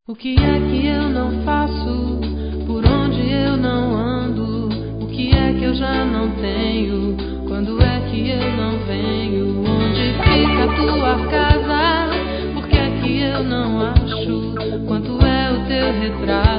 O que é que eu não faço? Por onde eu não ando? O que é que eu já não tenho? Quando é que eu não venho? Onde fica a tua casa? Por que é que eu não acho? Quanto é o teu retrato?